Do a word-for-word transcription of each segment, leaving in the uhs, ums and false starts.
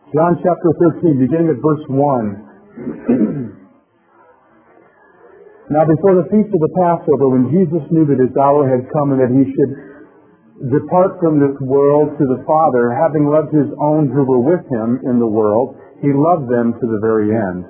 John chapter thirteen, beginning at verse one. Now before the feast of the Passover, when Jesus knew that his hour had come and that he should depart from this world to the Father, having loved his own who were with him in the world, he loved them to the very end.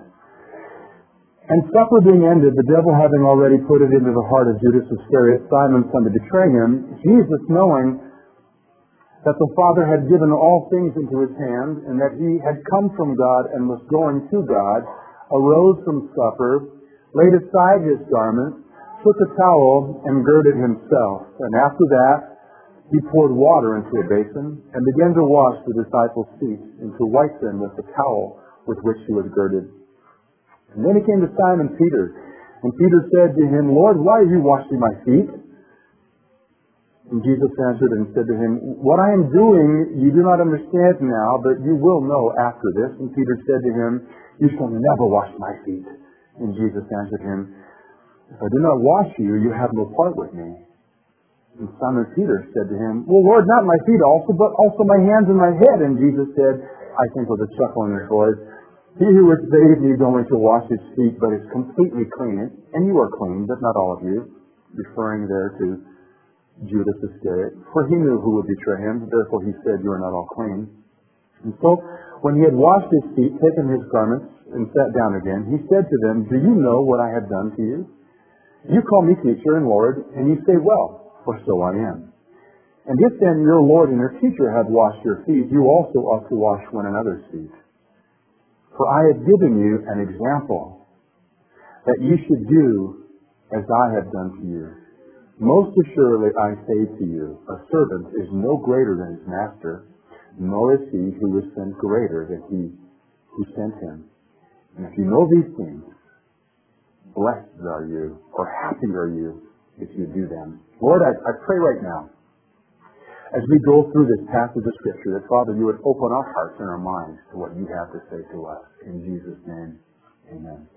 And supper being ended, the devil having already put it into the heart of Judas Iscariot, Simon's son, to betray him, Jesus, knowing that the Father had given all things into his hand, and that he had come from God and was going to God, arose from supper, laid aside his garment, took a towel, and girded himself. And after that, he poured water into a basin, and began to wash the disciples' feet, and to wipe them with the towel with which he was girded. And then he came to Simon Peter, and Peter said to him, Lord, why are you washing my feet? And Jesus answered and said to him, what I am doing you do not understand now, but you will know after this. And Peter said to him, you shall never wash my feet. And Jesus answered him, if I do not wash you, you have no part with me. And Simon Peter said to him, well, Lord, not my feet also, but also my hands and my head. And Jesus said, I think with a chuckle in his voice, he who is bathed needs only to wash his feet, but is completely clean. And you are clean, but not all of you. Referring there to Judas Iscariot. For he knew who would betray him, therefore he said, you are not all clean. And so, when he had washed his feet, taken his garments, and sat down again, he said to them, do you know what I have done to you? You call me teacher and Lord, and you say, well, for so I am. And if then your Lord and your teacher have washed your feet, you also ought to wash one another's feet. For I have given you an example, that you should do as I have done to you. Most assuredly I say to you, a servant is no greater than his master, nor is he who is sent greater than he who sent him. And if you know these things, blessed are you, or happy are you, if you do them. Lord, I, I pray right now, as we go through this passage of Scripture, that, Father, you would open our hearts and our minds to what you have to say to us. In Jesus' name, amen.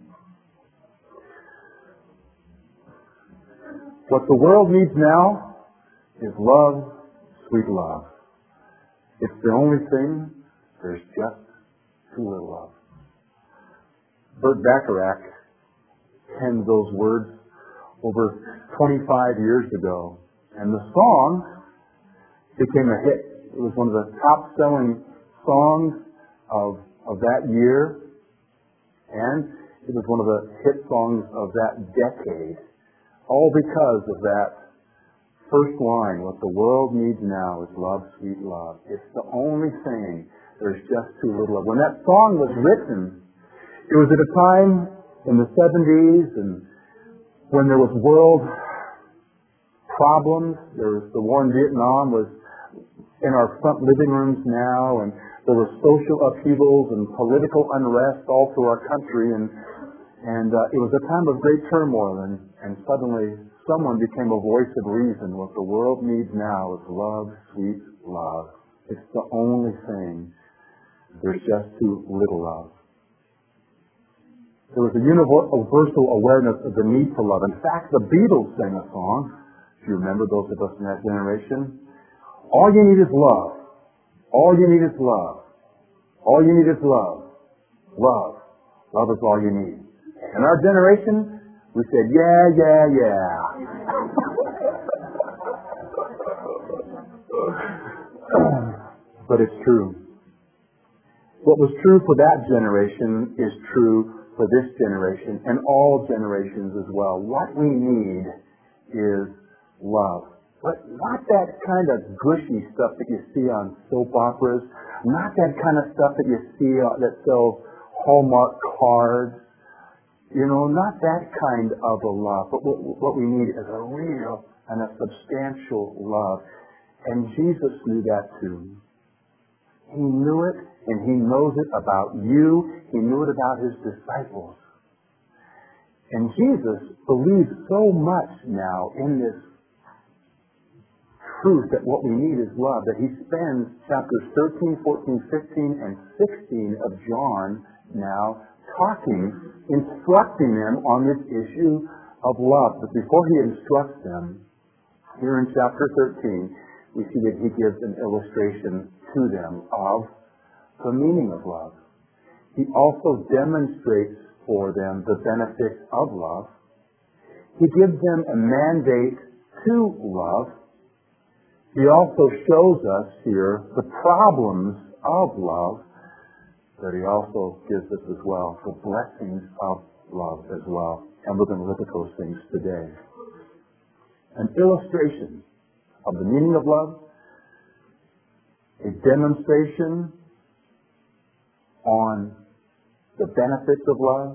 What the world needs now is love, sweet love. It's the only thing, there's just too little love. Burt Bacharach penned those words over twenty-five years ago, and the song became a hit. It was one of the top-selling songs of, of that year, and it was one of the hit songs of that decade, all because of that first line, what the world needs now is love, sweet love. It's the only thing, there's just too little of. When that song was written, it was at a time in the seventies and when there was world problems. There was the war in Vietnam was in our front living rooms now, and there were social upheavals and political unrest all through our country, and and uh, it was a time of great turmoil, and, and suddenly someone became a voice of reason. What the world needs now is love, sweet love. It's the only thing. There's just too little love. There was a universal awareness of the need for love. In fact, the Beatles sang a song, if you remember those of us in that generation. All you need is love. All you need is love. All you need is love. Love. Love is all you need. In our generation, we said, yeah, yeah, yeah. But it's true. What was true for that generation is true for this generation and all generations as well. What we need is love. But not that kind of gushy stuff that you see on soap operas. Not that kind of stuff that you see that sells Hallmark cards. You know, not that kind of a love. But what, what we need is a real and a substantial love. And Jesus knew that too. He knew it, and He knows it about you. He knew it about His disciples. And Jesus believes so much now in this truth that what we need is love, that He spends chapters thirteen, fourteen, fifteen, and sixteen of John now talking, instructing them on this issue of love. But before He instructs them, here in chapter thirteen, we see that He gives an illustration to them of the meaning of love. He also demonstrates for them the benefits of love. He gives them a mandate to love. He also shows us here the problems of love, but he also gives us as well the blessings of love as well. And we're going to look at those things today. An illustration of the meaning of love, a demonstration on the benefits of love,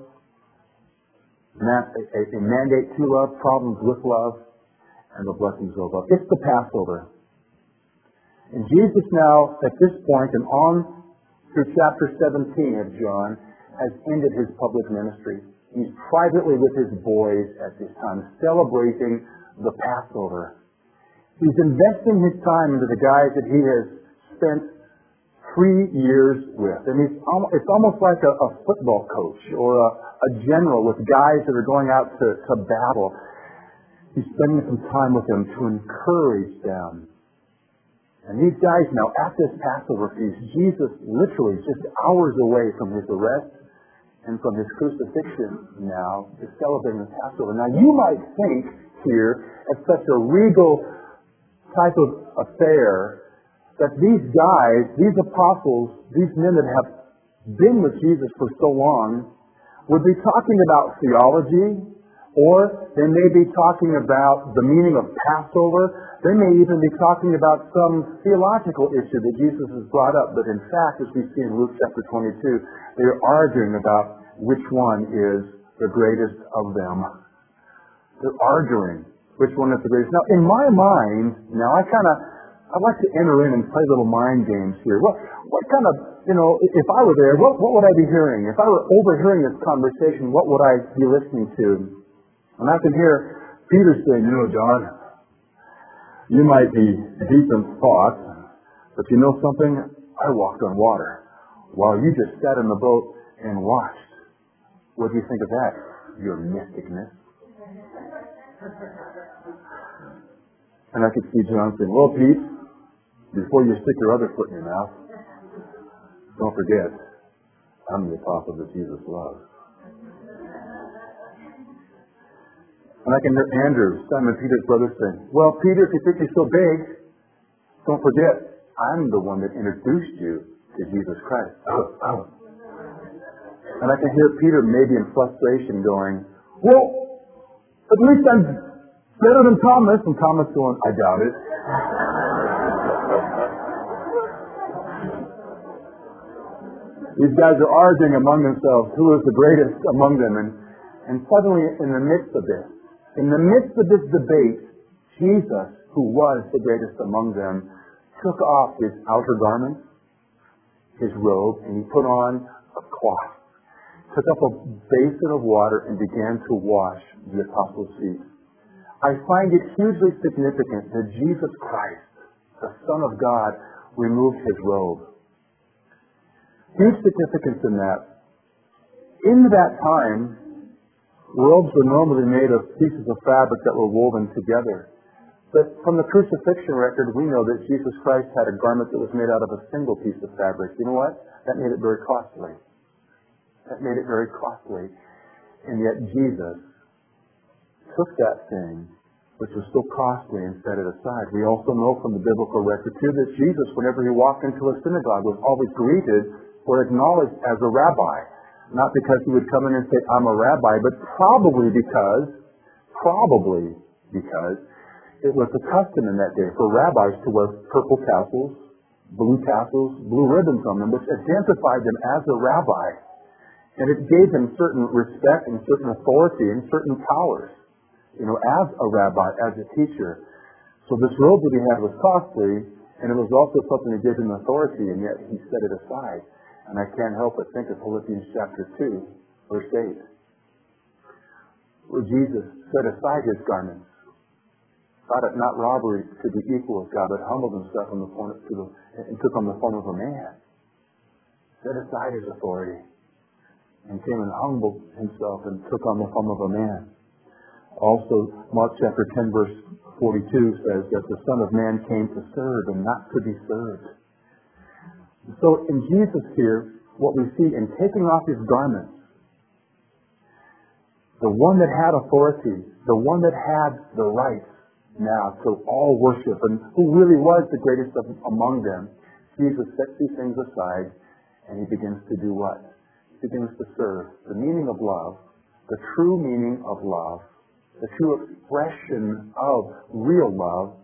a, a mandate to love, problems with love, and the blessings of love. It's the Passover. And Jesus now, at this point and on through chapter seventeen of John, has ended his public ministry. He's privately with his boys at this time, celebrating the Passover. He's investing his time into the guys that he has spent three years with. And he's almost, it's almost like a, a football coach or a, a general with guys that are going out to, to battle. He's spending some time with them to encourage them. And these guys now, at this Passover feast, Jesus literally just hours away from his arrest and from his crucifixion now is celebrating the Passover. Now you might think here, at such a regal type of affair, that these guys, these apostles, these men that have been with Jesus for so long, would be talking about theology, or they may be talking about the meaning of Passover. They may even be talking about some theological issue that Jesus has brought up. But in fact, as we see in Luke chapter twenty-two, they are arguing about which one is the greatest of them. They're arguing which one is the greatest. Now, in my mind, now I kind of, I'd like to enter in and play little mind games here. What, what kind of, you know, if I were there, what, what would I be hearing? If I were overhearing this conversation, what would I be listening to? And I can hear Peter saying, you know, John, you might be deep in thought, but you know something? I walked on water while you just sat in the boat and watched. What do you think of that, your mysticness? And I could see John saying, well, Pete, before you stick your other foot in your mouth, don't forget, I'm the apostle that Jesus loves. And I can hear Andrew, Simon Peter's brother, saying, well, Peter, if you think you're so big, don't forget, I'm the one that introduced you to Jesus Christ. Oh, oh. And I can hear Peter maybe in frustration going, well, at least I'm better than Thomas. And Thomas going, I doubt it. These guys are arguing among themselves who is the greatest among them. And, and suddenly, in the midst of this, in the midst of this debate, Jesus, who was the greatest among them, took off his outer garments, his robe, and he put on a cloth, took up a basin of water, and began to wash the apostles' feet. I find it hugely significant that Jesus Christ, the Son of God, removed his robe. Huge significance in that. In that time, robes were normally made of pieces of fabric that were woven together. But from the crucifixion record, we know that Jesus Christ had a garment that was made out of a single piece of fabric. You know what? That made it very costly. That made it very costly. And yet Jesus took that thing, which was so costly, and set it aside. We also know from the biblical record, too, that Jesus, whenever he walked into a synagogue, was always greeted or acknowledged as a rabbi. Not because he would come in and say, I'm a rabbi, but probably because, probably because it was the custom in that day for rabbis to wear purple tassels, blue tassels, blue ribbons on them, which identified them as a rabbi. And it gave them certain respect and certain authority and certain powers, you know, as a rabbi, as a teacher. So this robe that he had was costly, and it was also something that gave him authority, and yet he set it aside. And I can't help but think of Philippians chapter two, verse eight, where Jesus set aside his garments, thought it not robbery to be equal with God, but humbled himself in the form of, to the, and took on the form of a man, set aside his authority, and came and humbled himself and took on the form of a man. Also, Mark chapter ten, verse forty-two says that the Son of Man came to serve and not to be served. So in Jesus here, what we see in taking off his garments, the one that had authority, the one that had the right now to all worship, and who really was the greatest of, among them, Jesus sets these things aside, and he begins to do what? He begins to serve. The meaning of love, the true meaning of love, the true expression of real love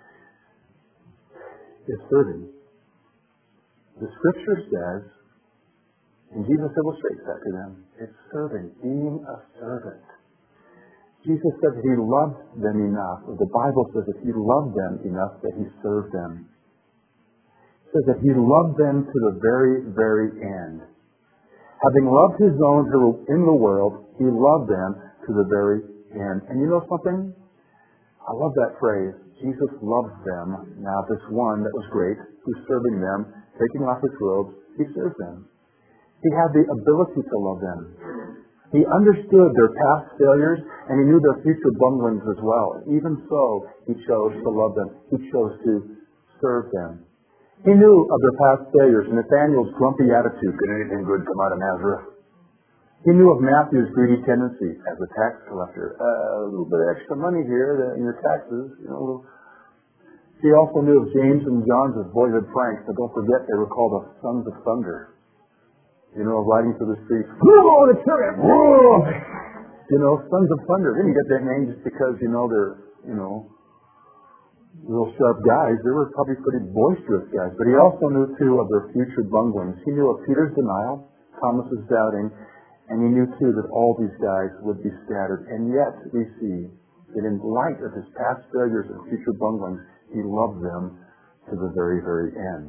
is serving. The Scripture says, and Jesus illustrates that to them, it's serving, being a servant. Jesus said that he loved them enough, or the Bible says that he loved them enough that he served them. It says that he loved them to the very, very end. Having loved his own who were in the world, he loved them to the very end. And you know something? I love that phrase. Jesus loved them. Now this one that was great, who's serving them, taking off his robes, he served them. He had the ability to love them. He understood their past failures, and he knew their future bunglings as well. Even so, he chose to love them. He chose to serve them. He knew of their past failures, Nathanael's grumpy attitude. Could anything good come out of Nazareth? He knew of Matthew's greedy tendency as a tax collector. Uh, a little bit of extra money here in your taxes. You know, a little. He also knew of James and John's boyhood pranks, but don't forget they were called the Sons of Thunder. You know, riding through the streets. Whoa, the chariot! Whoa! You know, Sons of Thunder. They didn't get that name just because, you know, they're, you know, real sharp guys. They were probably pretty boisterous guys. But he also knew, too, of their future bunglings. He knew of Peter's denial, Thomas's doubting, and he knew, too, that all these guys would be scattered. And yet, we see that in light of his past failures and future bunglings, he loved them to the very, very end.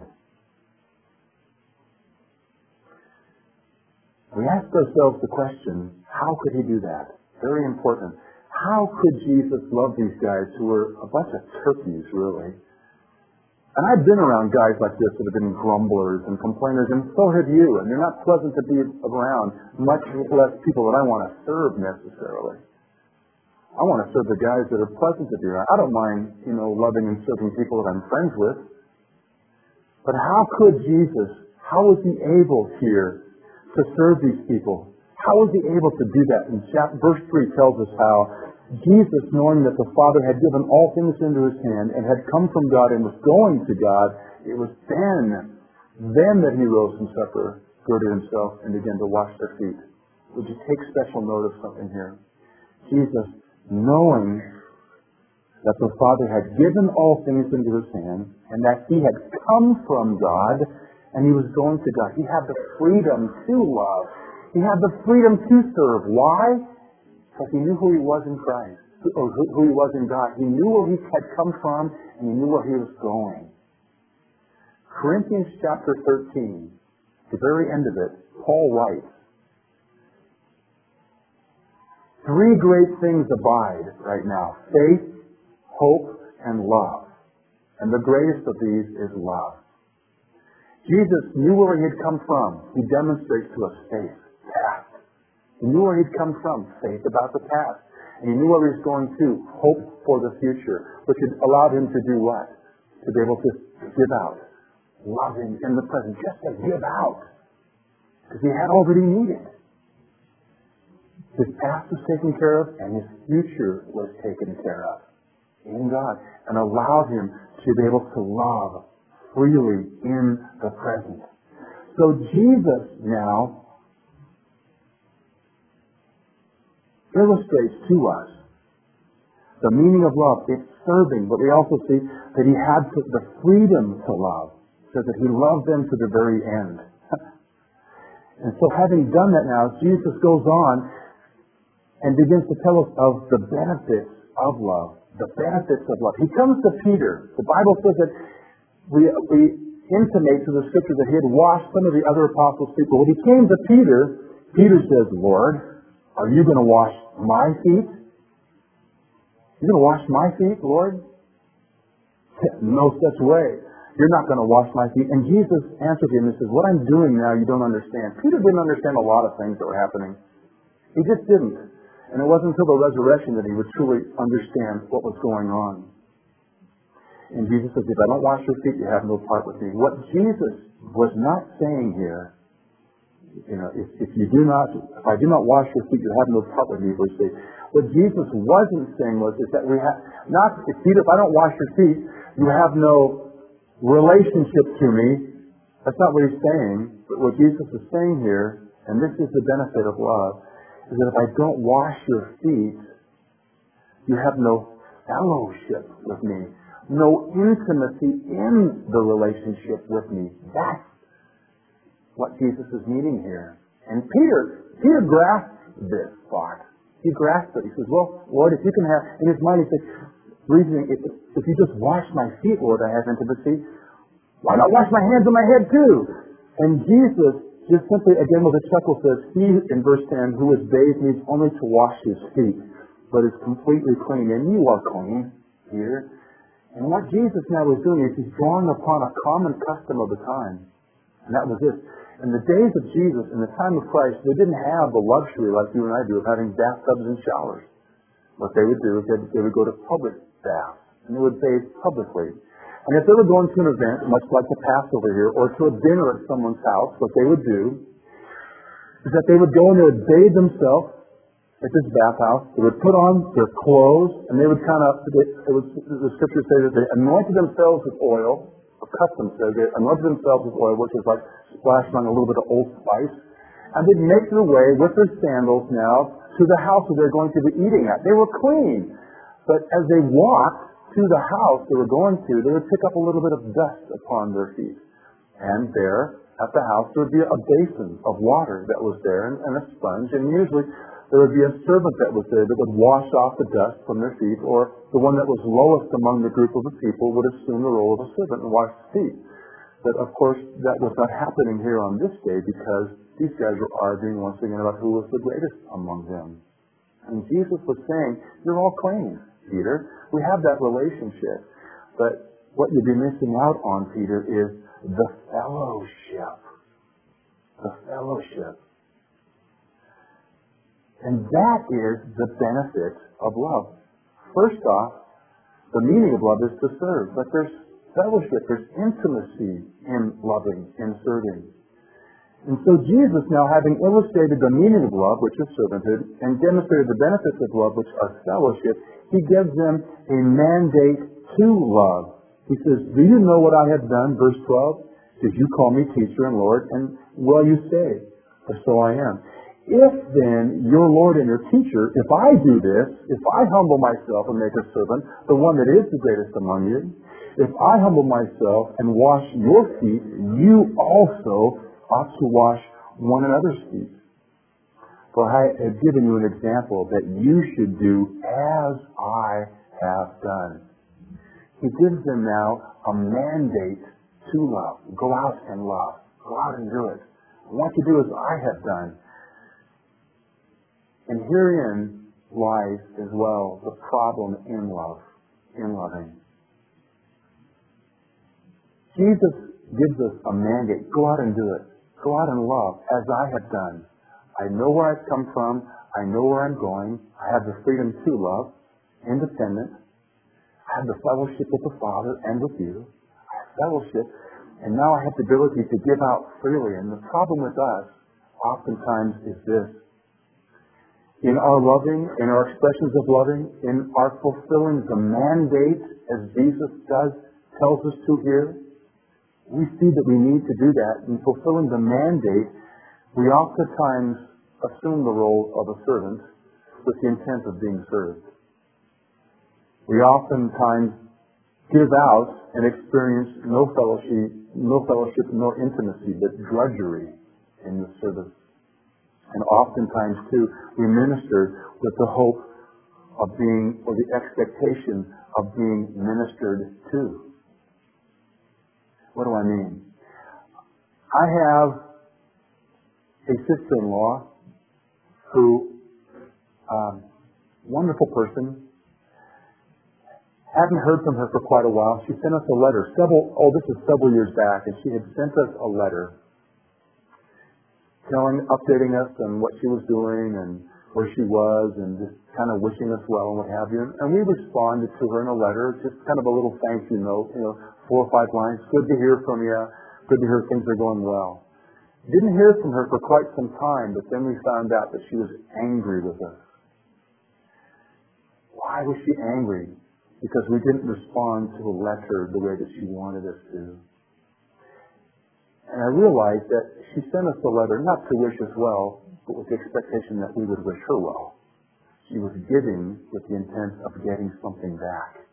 We asked ourselves the question, how could he do that? Very important. How could Jesus love these guys who were a bunch of turkeys, really? And I've been around guys like this that have been grumblers and complainers, and so have you. And they're not pleasant to be around, much less people that I want to serve necessarily. I want to serve the guys that are pleasant to be around. I don't mind, you know, loving and serving people that I'm friends with. But how could Jesus, how was he able here to serve these people? How was he able to do that? In chapter, verse three tells us how Jesus, knowing that the Father had given all things into his hand and had come from God and was going to God, it was then, then that he rose from supper, girded himself, and began to wash their feet. Would you take special note of something here? Jesus, knowing that the Father had given all things into his hand and that he had come from God, and he was going to God. He had the freedom to love. He had the freedom to serve. Why? Because he knew who he was in Christ, or who he was in God. He knew where he had come from, and he knew where he was going. Corinthians chapter thirteen, the very end of it, Paul writes, three great things abide right now: faith, hope, and love. And the greatest of these is love. Jesus knew where he had come from. He demonstrates to us faith, past. He knew where he'd come from, faith about the past. And he knew where he was going to, hope for the future, which had allowed him to do what? To be able to give out, loving in the present, just to give out. Because he had all that he needed. His past was taken care of, and his future was taken care of in God, and allowed him to be able to love freely in the present. So Jesus now illustrates to us the meaning of love. It's serving, but we also see that he had the freedom to love. It says that he loved them to the very end. And so having done that now, Jesus goes on and begins to tell us of the benefits of love. The benefits of love. He comes to Peter. The Bible says that We, we intimate to the Scripture that he had washed some of the other apostles' feet. But when he came to Peter, Peter says, Lord, are you going to wash my feet? You're going to wash my feet, Lord? No such way. You're not going to wash my feet. And Jesus answered him and says, what I'm doing now you don't understand. Peter didn't understand a lot of things that were happening. He just didn't. And it wasn't until the resurrection that he would truly understand what was going on. And Jesus says, if I don't wash your feet, you have no part with me. What Jesus was not saying here, you know, if, if you do not, if I do not wash your feet, you have no part with me, verse eight. What Jesus wasn't saying was is that we have, not, if Peter, if I don't wash your feet, you have no relationship to me. That's not what he's saying. But what Jesus is saying here, and this is the benefit of love, is that if I don't wash your feet, you have no fellowship with me, no intimacy in the relationship with me. That's what Jesus is meaning here. And Peter, Peter grasped this thought. He grasped it. He says, well, Lord, if you can have, in his mind he says, reasoning, if, if you just wash my feet, Lord, I have intimacy, why not wash my hands and my head too? And Jesus just simply, again with a chuckle, says, he, in verse ten, who is bathed needs only to wash his feet, but is completely clean. And you are clean here. And what Jesus now is doing is he's drawing upon a common custom of the time. And that was this. In the days of Jesus, in the time of Christ, they didn't have the luxury like you and I do of having bathtubs and showers. What they would do is they, they would go to public baths, and they would bathe publicly. And if they were going to an event, much like the Passover here, or to a dinner at someone's house, what they would do is that they would go and they would bathe themselves at this bathhouse. They would put on their clothes, and they would kind of, it was, the scriptures say that they anointed themselves with oil. A custom says they anointed themselves with oil, which is like splashing on a little bit of Old Spice, and they'd make their way with their sandals now to the house that they're going to be eating at. They were clean, but as they walked to the house they were going to, they would pick up a little bit of dust upon their feet. And there, at the house, there would be a basin of water that was there and, and a sponge, and usually there would be a servant that was there that would wash off the dust from their feet, or the one that was lowest among the group of the people would assume the role of a servant and wash the feet. But of course, that was not happening here on this day because these guys were arguing once again about who was the greatest among them. And Jesus was saying, you're all clean, Peter. We have that relationship. But what you'd be missing out on, Peter, is the fellowship. The fellowship. And that is the benefit of love. First off, the meaning of love is to serve. But there's fellowship, there's intimacy in loving, in serving. And so Jesus, now having illustrated the meaning of love, which is servanthood, and demonstrated the benefits of love, which are fellowship, he gives them a mandate to love. He says, do you know what I have done? Verse twelve says, you call me teacher and Lord, and well you say, for so I am. If then your Lord and your teacher, if I do this, if I humble myself and make a servant, the one that is the greatest among you, if I humble myself and wash your feet, you also ought to wash one another's feet. For I have given you an example that you should do as I have done. He gives them now a mandate to love. Go out and love. Go out and do it. I want you to do as I have done. And herein lies as well the problem in love, in loving. Jesus gives us a mandate. Go out and do it. Go out and love as I have done. I know where I've come from. I know where I'm going. I have the freedom to love, independent. I have the fellowship with the Father and with you. I have fellowship. And now I have the ability to give out freely. And the problem with us oftentimes is this. In our loving, in our expressions of loving, in our fulfilling the mandate as Jesus does, tells us to here, we see that we need to do that. In fulfilling the mandate, we oftentimes assume the role of a servant with the intent of being served. We oftentimes give out and experience no fellowship, no fellowship, nor intimacy, but drudgery in the service. And oftentimes, too, we minister with the hope of being, or the expectation of being ministered to. What do I mean? I have a sister-in-law who, um, wonderful person, hadn't heard from her for quite a while. She sent us a letter, several, oh, this is several years back, and she had sent us a letter telling, updating us on what she was doing and where she was and just kind of wishing us well and what have you. And we responded to her in a letter, just kind of a little thank you note, you know, four or five lines. Good to hear from you. Good to hear things are going well. Didn't hear from her for quite some time, but then we found out that she was angry with us. Why was she angry? Because we didn't respond to a letter the way that she wanted us to. And I realized that she sent us a letter not to wish us well, but with the expectation that we would wish her well. She was giving with the intent of getting something back.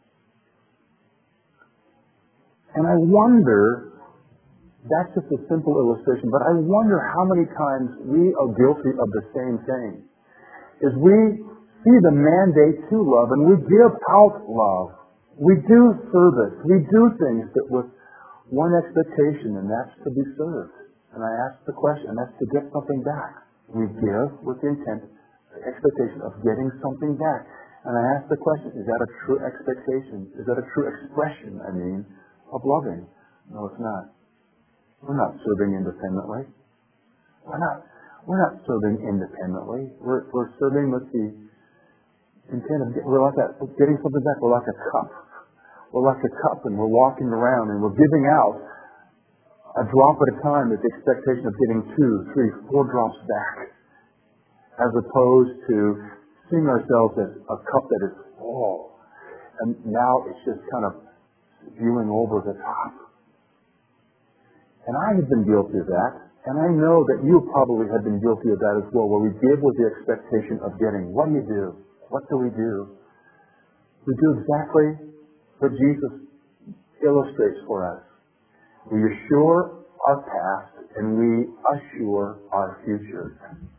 And I wonder, that's just a simple illustration, but I wonder how many times we are guilty of the same thing. Is we see the mandate to love and we give out love. We do service. We do things that with one expectation, and that's to be served. And I ask the question, and that's to get something back. We give with the intent, the expectation of getting something back. And I ask the question, is that a true expectation? Is that a true expression, I mean, of loving? No, it's not. We're not serving independently. We're not, we're not serving independently. We're, we're serving with the intent of, we're like that, getting something back. We're like a cup. We're like a cup and we're walking around and we're giving out a drop at a time with the expectation of getting two, three, four drops back. As opposed to seeing ourselves as a cup that is full. And now it's just kind of spewing over the top. And I have been guilty of that. And I know that you probably have been guilty of that as well, where we give with the expectation of getting. What do you do? What do we do? We do exactly what Jesus illustrates for us. We assure our past and we assure our future.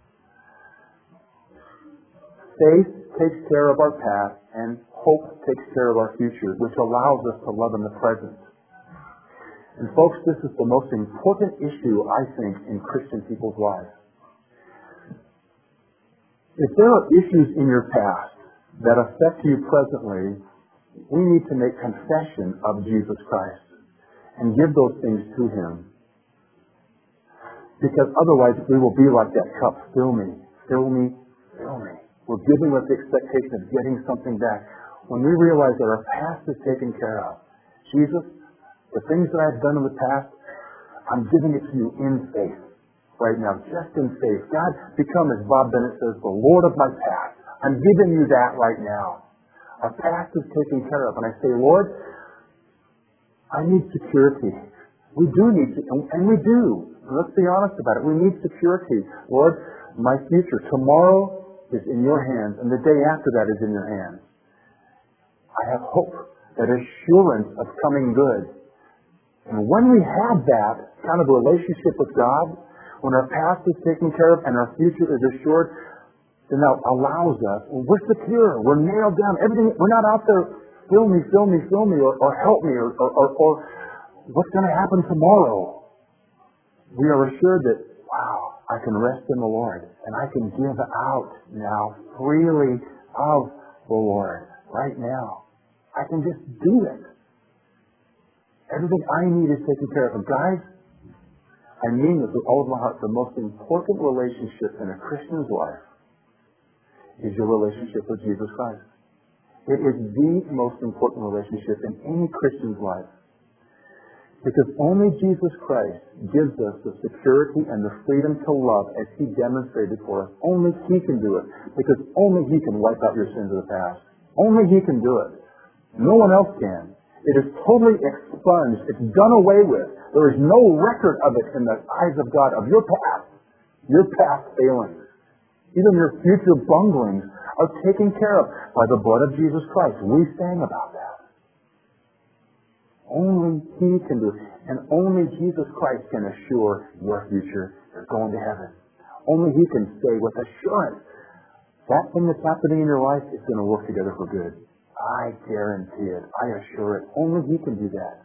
Faith takes care of our past and hope takes care of our future, which allows us to love in the present. And folks, this is the most important issue, I think, in Christian people's lives. If there are issues in your past that affect you presently, we need to make confession of Jesus Christ and give those things to Him. Because otherwise we will be like that cup, fill me, fill me, fill me. We're giving with the expectation of getting something back. When we realize that our past is taken care of, Jesus, the things that I've done in the past, I'm giving it to you in faith right now, just in faith. God, become, as Bob Bennett says, the Lord of my past. I'm giving you that right now. Our past is taken care of. And I say, Lord, I need security. We do need to, and we do. Let's be honest about it. We need security. Lord, my future, tomorrow is in your hands, and the day after that is in your hands. I have hope, that assurance of coming good. And when we have that kind of relationship with God, when our past is taken care of and our future is assured, then that allows us, well, we're secure, we're nailed down, everything, we're not out there, fill me, fill me, fill me, or, or help me, or, or, or, or what's going to happen tomorrow. We are assured that, wow, I can rest in the Lord, and I can give out now freely of the Lord right now. I can just do it. Everything I need is taken care of. And guys, I mean this with all of my heart, the most important relationship in a Christian's life is your relationship with Jesus Christ. It is the most important relationship in any Christian's life. Because only Jesus Christ gives us the security and the freedom to love as He demonstrated for us. Only He can do it. Because only He can wipe out your sins of the past. Only He can do it. No one else can. It is totally expunged. It's done away with. There is no record of it in the eyes of God, of your past. Your past failings. Even your future bunglings are taken care of by the blood of Jesus Christ. We sang about that. Only He can do it. And only Jesus Christ can assure your future. You're going to heaven. Only He can say with assurance, that thing that's happening in your life is going to work together for good. I guarantee it. I assure it. Only He can do that.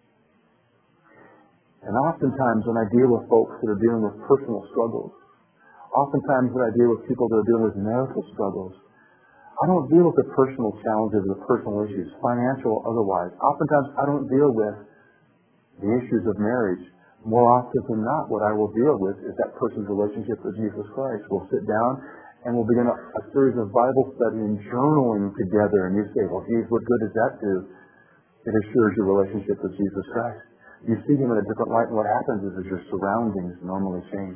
And oftentimes when I deal with folks that are dealing with personal struggles, oftentimes when I deal with people that are dealing with marital struggles, I don't deal with the personal challenges, the personal issues, financial or otherwise. Oftentimes I don't deal with the issues of marriage. More often than not, what I will deal with is that person's relationship with Jesus Christ. We'll sit down and we'll begin a, a series of Bible study and journaling together. And you say, well, geez, what good does that do? It assures your relationship with Jesus Christ. You see him in a different light, and what happens is, is your surroundings normally change.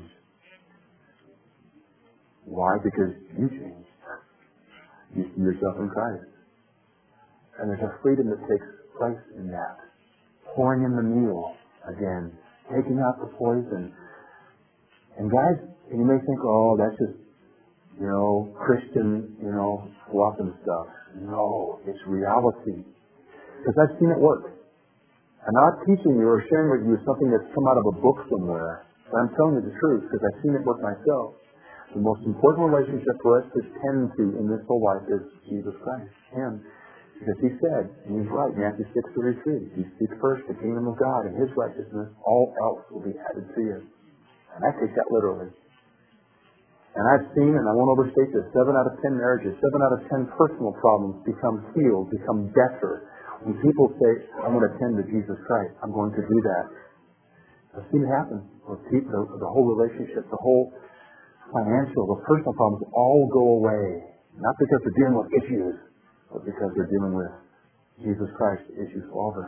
Why? Because you change. You see yourself in Christ. And there's a freedom that takes place in that. Pouring in the meal again. Taking out the poison. And guys, you may think, oh, that's just, you know, Christian, you know, fluff and stuff. No, it's reality. Because I've seen it work. I'm not teaching you or sharing with you something that's come out of a book somewhere. But I'm telling you the truth because I've seen it work myself. The most important relationship for us to tend to in this whole life is Jesus Christ, Him. Because He said, and He's right, Matthew six thirty-three, you seek first the kingdom of God and His righteousness, all else will be added to you. And I take that literally. And I've seen, and I won't overstate this, seven out of ten marriages, seven out of ten personal problems become healed, become better. When people say, I'm going to tend to Jesus Christ, I'm going to do that. I've seen it happen. The, the whole relationship, the whole financial, the personal problems all go away. Not because they're dealing with issues, but because they're dealing with Jesus Christ, the issue solver.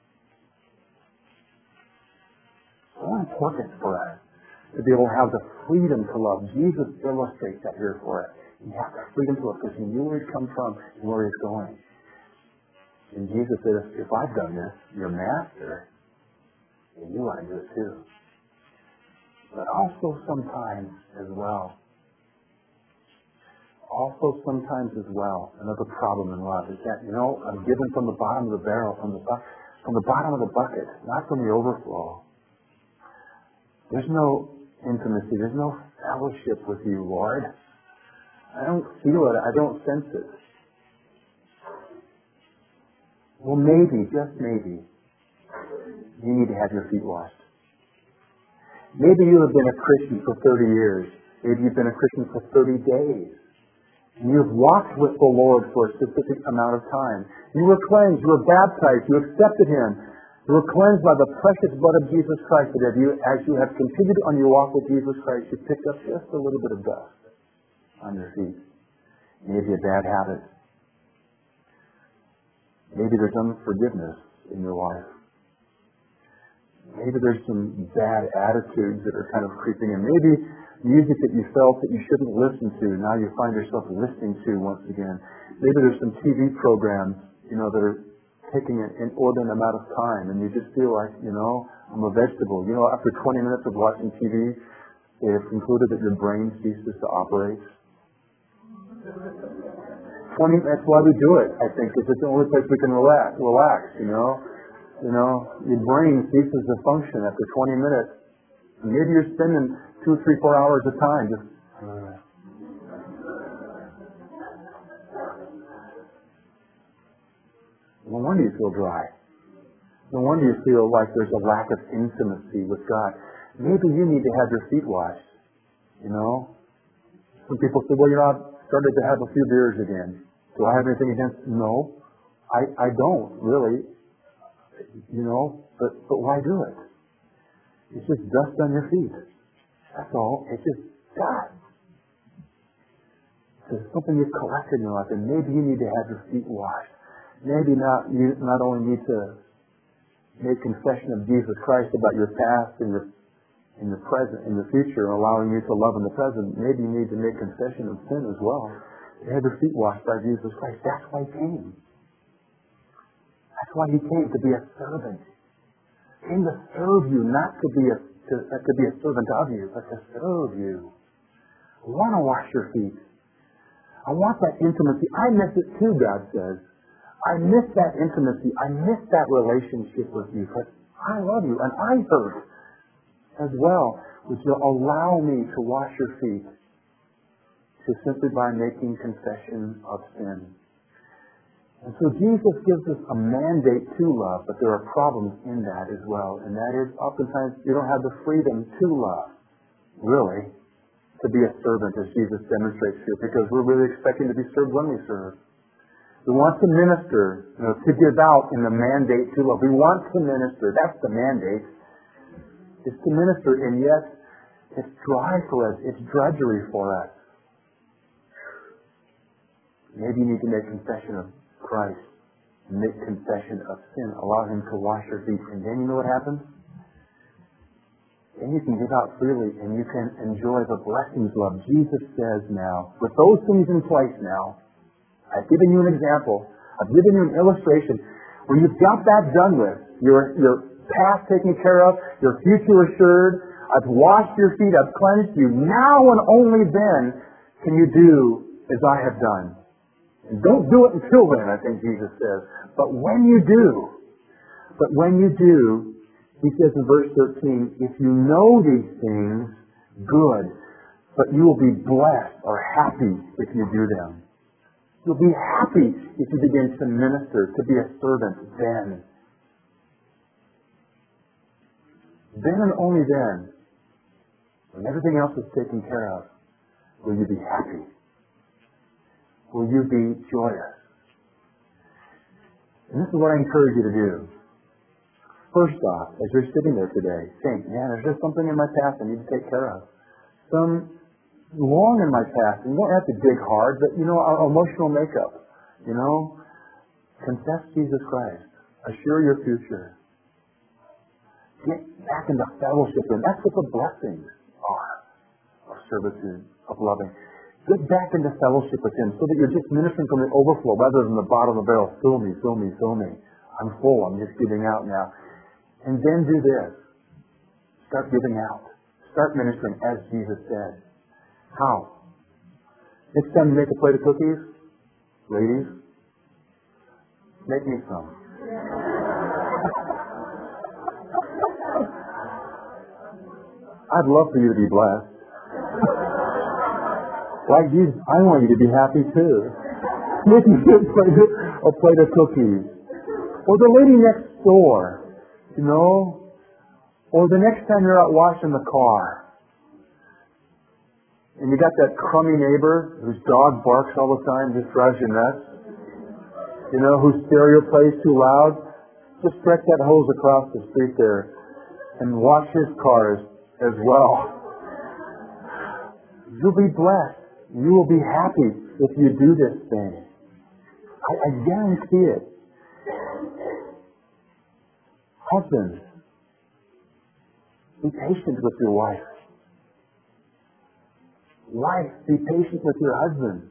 So important for us to be able to have the freedom to love. Jesus illustrates that here for us. He has the freedom to love because He knew where He'd come from and where He's going. And Jesus said, if I've done this, your master, and you ought to do it too. But also sometimes as well, also sometimes as well, another problem in love is that, you know, I'm given from the bottom of the barrel, from the, bu- from the bottom of the bucket, not from the overflow. There's no intimacy, there's no fellowship with you, Lord. I don't feel it, I don't sense it. Well, maybe, just maybe, you need to have your feet washed. Maybe you have been a Christian for thirty years. Maybe you've been a Christian for thirty days. And you've walked with the Lord for a specific amount of time. You were cleansed. You were baptized. You accepted Him. You were cleansed by the precious blood of Jesus Christ. But have you, as you have continued on your walk with Jesus Christ, you picked up just a little bit of dust on your feet. Maybe a bad habit. Maybe there's unforgiveness in your life. Maybe there's some bad attitudes that are kind of creeping in. Maybe music that you felt that you shouldn't listen to, now you find yourself listening to once again. Maybe there's some T V programs, you know, that are taking an inordinate amount of time, and you just feel like, you know, I'm a vegetable. You know, after twenty minutes of watching T V, they have concluded that your brain ceases to operate. twenty, that's why we do it, I think, because it's the only place we can relax, relax, you know. You know, your brain ceases to function after twenty minutes. Maybe you're spending two, three, four hours of time just... Uh, no wonder you feel dry. No wonder you feel like there's a lack of intimacy with God. Maybe you need to have your feet washed, you know. Some people say, well, you know, I've started to have a few beers again. Do I have anything against... No, I, I don't, really. You know, but, but why do it? It's just dust on your feet. That's all. It's just dust. It's something you've collected in your life, and maybe you need to have your feet washed. Maybe not you not only need to make confession of Jesus Christ about your past and your in the present, in the future, allowing you to love in the present. Maybe you need to make confession of sin as well. Have your feet washed by Jesus Christ. That's why He came. That's why He came, to be a servant. He came to serve you, not to be a to, uh, to be a servant of you, but to serve you. I want to wash your feet. I want that intimacy. I miss it too, God says. I miss that intimacy. I miss that relationship with you, because I love you, and I hurt as well. Would you allow me to wash your feet? Just simply by making confession of sin. And so Jesus gives us a mandate to love, but there are problems in that as well. And that is, oftentimes, you don't have the freedom to love, really, to be a servant, as Jesus demonstrates here, because we're really expecting to be served when we serve. We want to minister, you know, to give out in the mandate to love. We want to minister. That's the mandate. It's to minister, and yet it's dry for us. It's drudgery for us. Maybe you need to make confession of Christ make confession of sin, allow Him to wash your feet, and then you know what happens? Then you can give out freely and you can enjoy the blessings of love. Jesus says now, with those things in place now, I've given you an example, I've given you an illustration. When you've got that done with, your, your past taken care of, your future assured, I've washed your feet, I've cleansed you, now and only then can you do as I have done. And don't do it until then, I think Jesus says. But when you do, but when you do, He says in verse thirteen, if you know these things, good, but you will be blessed or happy if you do them. You'll be happy if you begin to minister, to be a servant then. Then and only then, when everything else is taken care of, will you be happy? Will you be joyous? And this is what I encourage you to do. First off, as you're sitting there today, think, man, there's just something in my past I need to take care of. Some long in my past, and you don't have to dig hard, but, you know, our emotional makeup, you know, confess Jesus Christ. Assure your future. Get back into fellowship with Him. That's what the blessings are of servitude, of loving. Get back into fellowship with Him so that you're just ministering from the overflow rather than the bottom of the barrel. Fill me, fill me, fill me. I'm full. I'm just giving out now. And then do this. Start giving out. Start ministering as Jesus said. How? Next time you make a plate of cookies, ladies, make me some. I'd love for you to be blessed. Like Jesus, I want you to be happy too. Make me a plate of, a plate of cookies. Or the lady next door. You know, or the next time you're out washing the car, and you got that crummy neighbor whose dog barks all the time, just drives you nuts, you know, whose stereo plays too loud, just stretch that hose across the street there and wash his cars as well. You'll be blessed. You will be happy if you do this thing. I, I guarantee it. Husbands, be patient with your wife. Wife, be patient with your husband.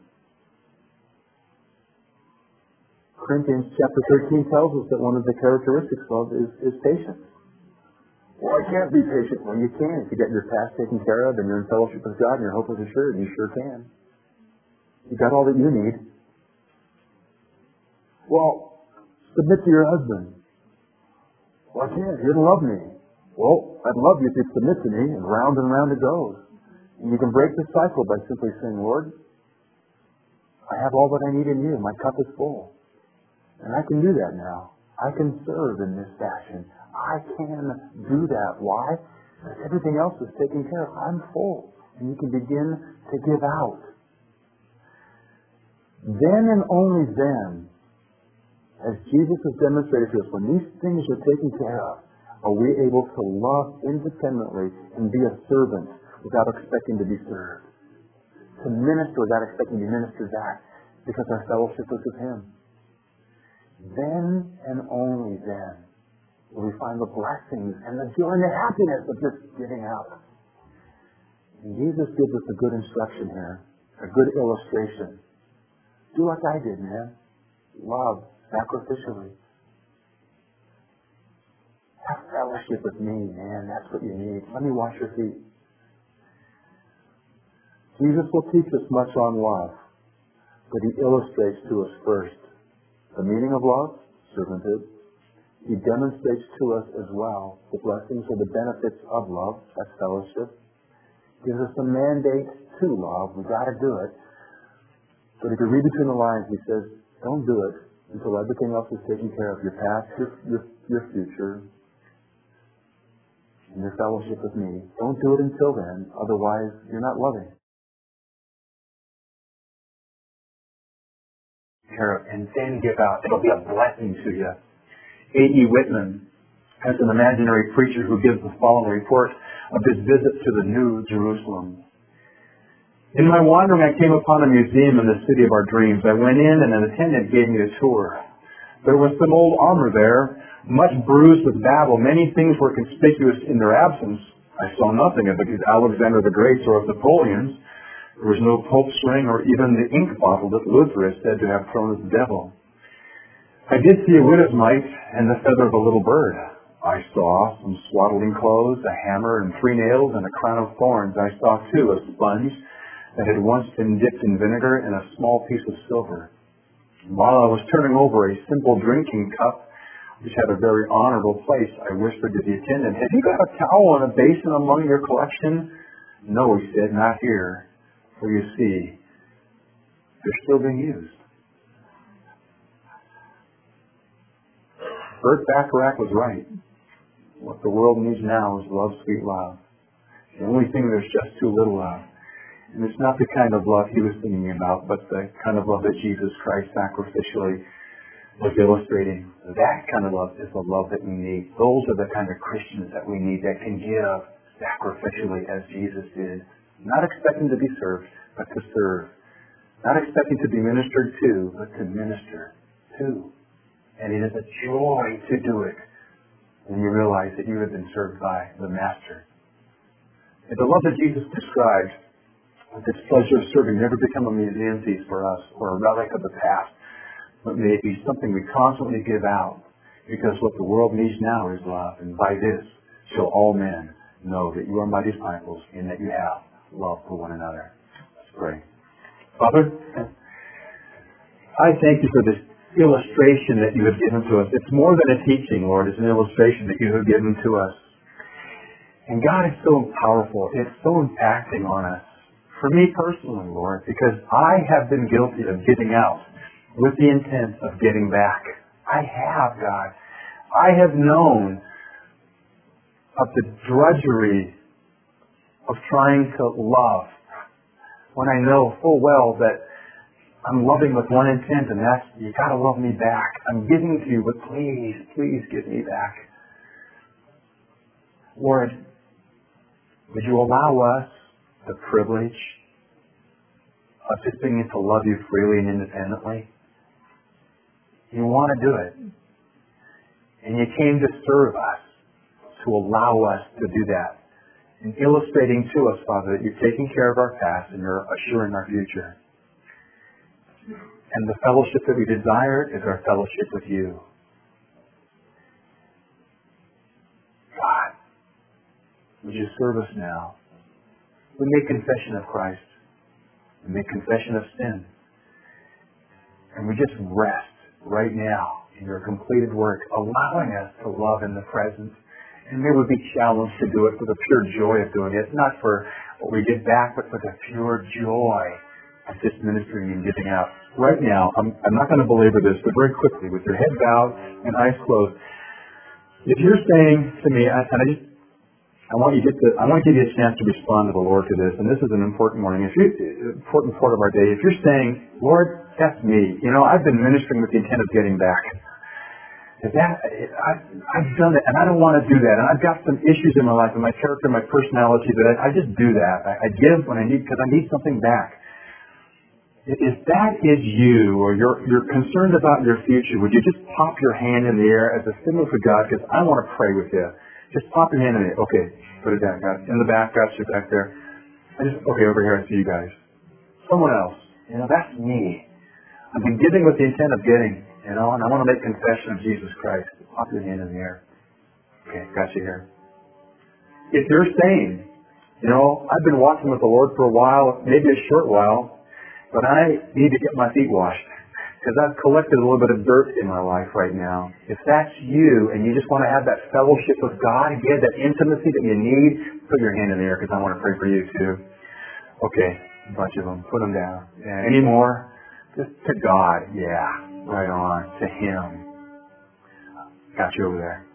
Corinthians chapter thirteen tells us that one of the characteristics of is, is patience. Well, I can't be patient. Well, you can. If you get your past taken care of and you're in fellowship with God and your hope is assured, you sure can. You got all that you need. Well, submit to your husband. Well, I can't. He doesn't love me. Well, I'd love you if you'd submit to me, and round and round it goes. And you can break the cycle by simply saying, Lord, I have all that I need in you. My cup is full. And I can do that now. I can serve in this fashion. I can do that. Why? Because everything else is taken care of. I'm full. And you can begin to give out. Then and only then, as Jesus has demonstrated to us, when these things are taken care of, are we able to love independently and be a servant without expecting to be served. To minister without expecting to be ministered back, because our fellowship is with Him. Then and only then will we find the blessings and the joy and the happiness of just giving out. And Jesus gives us a good instruction here, a good illustration. Do like I did, man. Love sacrificially. Have fellowship with me, man. That's what you need. Let me wash your feet. Jesus will teach us much on love, but He illustrates to us first the meaning of love, servanthood. He demonstrates to us as well the blessings or the benefits of love, that's fellowship. Gives us a mandate to love. We've got to do it. But if you read between the lines, He says, don't do it until everything else is taken care of. Your past, your, your, your future, and your fellowship with me. Don't do it until then, otherwise you're not loving. And then give out. It'll be a blessing to you. A E Whitman has an imaginary preacher who gives the following report of his visit to the New Jerusalem. In my wandering, I came upon a museum in the city of our dreams. I went in and an attendant gave me a tour. There was some old armor there, much bruised with battle. Many things were conspicuous in their absence. I saw nothing of Alexander the Great or of Napoleon's. There was no Pope's ring or even the ink bottle that Luther is said to have thrown at the devil. I did see a widow's mite and the feather of a little bird. I saw some swaddling clothes, a hammer and three nails and a crown of thorns. I saw, too, a sponge that had once been dipped in vinegar and a small piece of silver. While I was turning over a simple drinking cup, which had a very honorable place, I whispered to the attendant, "Have you got a towel and a basin among your collection?" "No," he said, "not here. For you see, they're still being used." Burt Bacharach was right. What the world needs now is love, sweet love. The only thing there's just too little of. And it's not the kind of love he was thinking about, but the kind of love that Jesus Christ sacrificially was illustrating. That kind of love is the love that we need. Those are the kind of Christians that we need, that can give sacrificially as Jesus did. Not expecting to be served, but to serve. Not expecting to be ministered to, but to minister to. And it is a joy to do it when you realize that you have been served by the Master. And the love that Jesus described, with its pleasure of serving, never become a museum piece for us or a relic of the past, but may it be something we constantly give out, because what the world needs now is love. And by this shall all men know that you are my disciples and that you have love for one another. Let's pray. Father, I thank you for this illustration that you have given to us. It's more than a teaching, Lord. It's an illustration that you have given to us. And God, is so powerful. It's so impacting on us. For me personally, Lord, because I have been guilty of giving out with the intent of getting back. I have, God. I have known of the drudgery of trying to love when I know full well that I'm loving with one intent, and that's, you gotta love me back. I'm giving to you, but please, please give me back. Lord, would you allow us the privilege of just being able to love you freely and independently? You want to do it. And you came to serve us, to allow us to do that. And illustrating to us, Father, that you're taking care of our past and you're assuring our future. And the fellowship that we desire is our fellowship with you. God, would you serve us now? We make confession of Christ. We make confession of sin. And we just rest right now in your completed work, allowing us to love in the present. And may we be challenged to do it for the pure joy of doing it, not for what we get back, but for the pure joy of just ministering and giving out. Right now, I'm, I'm not going to belabor this, but very quickly, with your head bowed and eyes closed, if you're saying to me, and I just, I want you to, I want to give you a chance to respond to the Lord to this, and this is an important morning, if you, important part of our day. If you're saying, Lord, that's me. You know, I've been ministering with the intent of getting back. Is that, I, I've done it, and I don't want to do that. And I've got some issues in my life, and my character, my personality, that I, I just do that. I, I give when I need, because I need something back. If that is you, or you're, you're concerned about your future, would you just pop your hand in the air as a signal to God? Because I want to pray with you. Just pop your hand in the air. Okay, put it down, God. In the back, got you back there. I just, okay, over here, I see you guys. Someone else. You know, that's me. I've been giving with the intent of getting, you know, and I want to make confession of Jesus Christ. Pop your hand in the air. Okay, got you here. If you're saying, you know, I've been walking with the Lord for a while, maybe a short while, but I need to get my feet washed because I've collected a little bit of dirt in my life right now. If that's you and you just want to have that fellowship with God and get that intimacy that you need, put your hand in the air because I want to pray for you too. Okay, a bunch of them. Put them down. Yeah, any more? Just to God. Yeah, right on. To Him. Got you over there.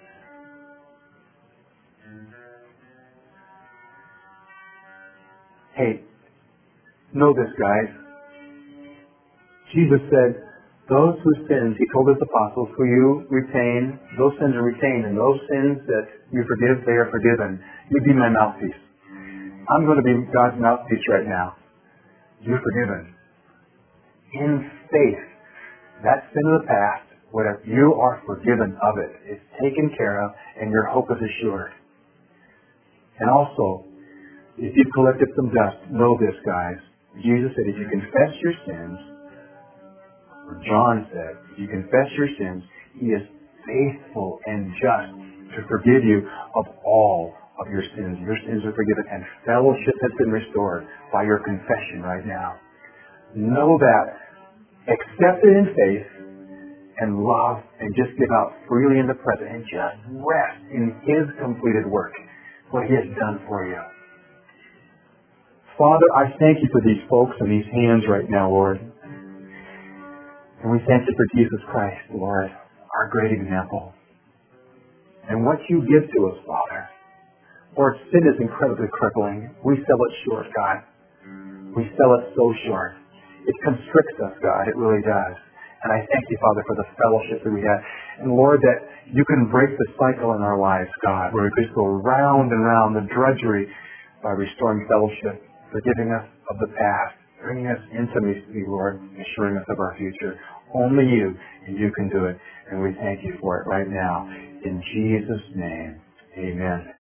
Hey, know this, guys. Jesus said, those whose sins, He told His apostles, who you retain, those sins are retained, and those sins that you forgive, they are forgiven. You be my mouthpiece. I'm going to be God's mouthpiece right now. You're forgiven. In faith, that sin of the past Whatever, you are forgiven of it. It's taken care of, and your hope is assured. And also, if you've collected some dust, know this, guys. Jesus said, if you confess your sins, or John said, if you confess your sins, He is faithful and just to forgive you of all of your sins. Your sins are forgiven, and fellowship has been restored by your confession right now. Know that. Accept it in faith, and love, and just give out freely in the present, and just rest in His completed work, what He has done for you. Father, I thank You for these folks and these hands right now, Lord. And we thank You for Jesus Christ, Lord, our great example. And what You give to us, Father. Lord, sin is incredibly crippling. We sell it short, God. We sell it so short. It constricts us, God. It really does. And I thank You, Father, for the fellowship that we have. And Lord, that You can break the cycle in our lives, God, where we just go round and round the drudgery by restoring fellowship, forgiving us of the past, bringing us intimacy, Lord, assuring us of our future. Only You, and You can do it. And we thank You for it right now. In Jesus' name, amen.